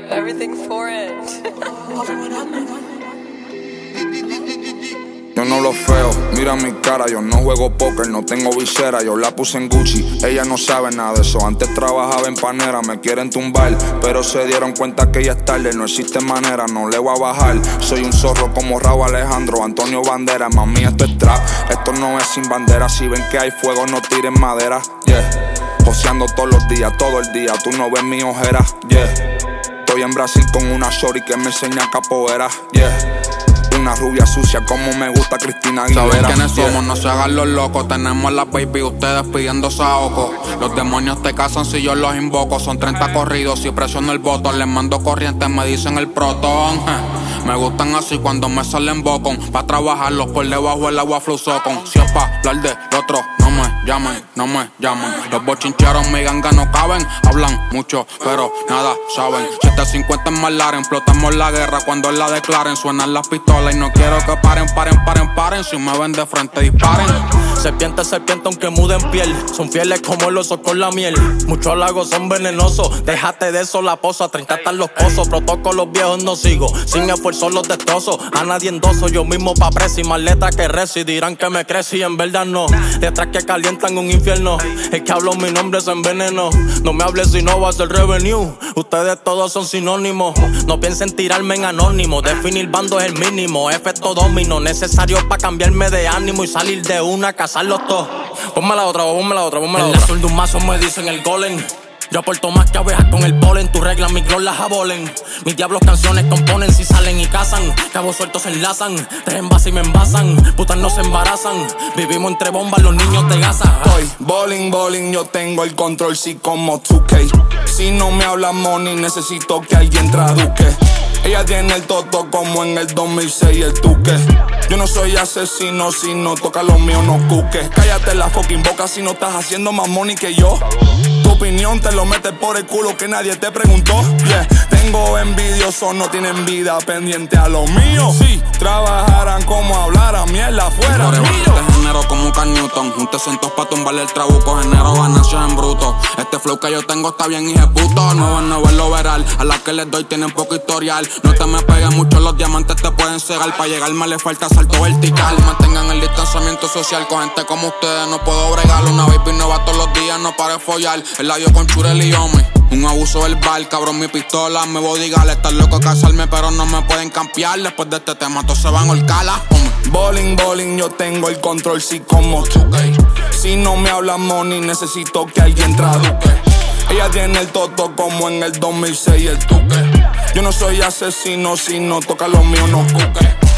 Everything for it. Yo no lo feo, mira mi cara, yo no juego póker, no tengo visera, yo la puse en Gucci, ella no sabe nada de eso, antes trabajaba en panera, me quieren tumbar, pero se dieron cuenta que ya es tarde, no existe manera, no le voy a bajar, soy un zorro como Raúl Alejandro, Antonio Banderas, mami esto es trap, esto no es sin bandera, si ven que hay fuego no tiren madera, yeah, joseando todos los días, todo el día, tú no ves mi ojera, yeah, estoy en Brasil con una shorty que me enseña capoeira, yeah. Una rubia sucia como me gusta Cristina Aguilera. ¿Saben quiénes somos? No se hagan los locos. Tenemos las baby, ustedes pidiendo saoco. Los demonios te casan si yo los invoco. Son 30 corridos, si presiono el botón les mando corrientes, me dicen el protón. Me gustan así cuando me salen bocón. Pa' trabajarlos por debajo el agua flusocon. Si es pa' hablar de otro, no me llamen, no me llamen. Los bochincheros mi ganga no caben. Hablan mucho, pero nada saben. 750 en McLaren, explotamos la guerra cuando la declaren. Suenan las pistolas y no quiero que paren. Si me ven de frente, disparen. Serpiente, aunque muden piel. Son fieles como el oso con la miel. Muchos lagos son venenosos. Déjate de eso, la posa. 30 están los pozos. Protocolos viejos no sigo. Sin esfuerzo los destrozo. A nadie endoso. Yo mismo pa' presi. Más letra que resi. Dirán que me crecí y en verdad no. Letras que calientan un infierno. Es que hablo mi nombre es enveneno. No me hables si no va a ser revenue. Ustedes todos son sinónimos. No piensen tirarme en anónimo. Definir bando es el mínimo. Efecto domino. Necesario pa' cambiarme de ánimo y salir de una, cazarlos todos. Ponme la otra. En la azul de un mazo me dicen el golem. Yo aporto más que abejas con el polen. Tus reglas, mis gloss las abolen. Mis diablos canciones componen si salen y cazan. Cabos sueltos se enlazan. Te envasan y me envasan. Putas no se embarazan. Vivimos entre bombas, los niños de Gaza. Estoy bowling, yo tengo el control, sí como 2K. Si no me habla money, necesito que alguien traduzca. Ella tiene el toto como en el 2006 el tuque. Yo no soy asesino, si no toca lo mío no cuques. Cállate la fucking boca si no estás haciendo más money que yo. Tu opinión te lo metes por el culo que nadie te preguntó. Yeah, tengo envidiosos, no tienen vida pendiente a lo mío. Si trabajaran como hablaran, mierda fuera mío. Este género como Carl Newton. Un 300 pa' tumbarle el trabuco. Genero ganancias en bruto. Este flow que yo tengo está bien hijeputo. Nuevo es lo veral. A las que les doy tienen poco historial. No te me pegues mucho, los diamantes te pueden cegar. Pa' llegarme le falta salto vertical. Mantengan el distanciamiento social. Con gente como ustedes no puedo bregar. Una baby nueva todos los días, no pare follar. El labio con Churel y Omi. Un abuso verbal, cabrón, mi pistola me bodyguard. Estar loco de casarme, pero no me pueden campear. Después de este tema, todos se van a horcala. Bowling, yo tengo el control, sí como 2K. Si no me habla money, necesito que alguien traduzca. Ella tiene el toto como en el 2006 el tuque. Yo no soy asesino, si no toca lo mío no cuque.